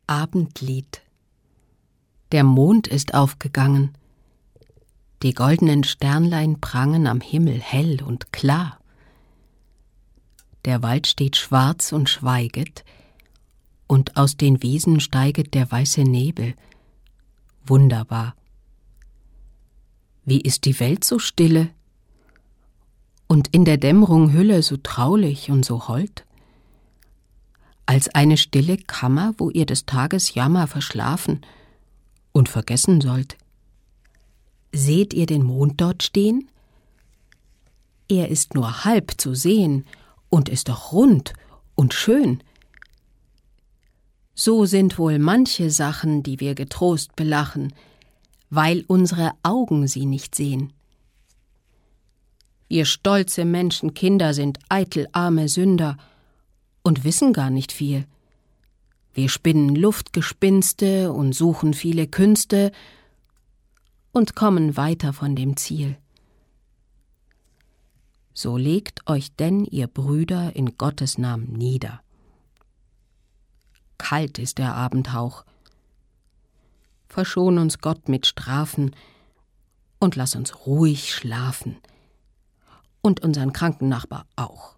Abendlied. Der Mond ist aufgegangen, die goldenen Sternlein prangen am Himmel hell und klar. Der Wald steht schwarz und schweiget, und aus den Wiesen steiget der weiße Nebel. Wunderbar. Wie ist die Welt so stille? Und in der Dämmerung Hülle so traulich und so hold? Als eine stille Kammer, wo ihr des Tages Jammer verschlafen und vergessen sollt. Seht ihr den Mond dort stehen? Er ist nur halb zu sehen und ist doch rund und schön. So sind wohl manche Sachen, die wir getrost belachen, weil unsere Augen sie nicht sehen. Wir stolze Menschenkinder sind eitel arme Sünder und wissen gar nicht viel. Wir spinnen Luftgespinste und suchen viele Künste und kommen weiter von dem Ziel. So legt euch denn, ihr Brüder, in Gottes Namen nieder. Kalt ist der Abendhauch. Verschon uns Gott mit Strafen und lass uns ruhig schlafen. Und unseren kranken Nachbar auch.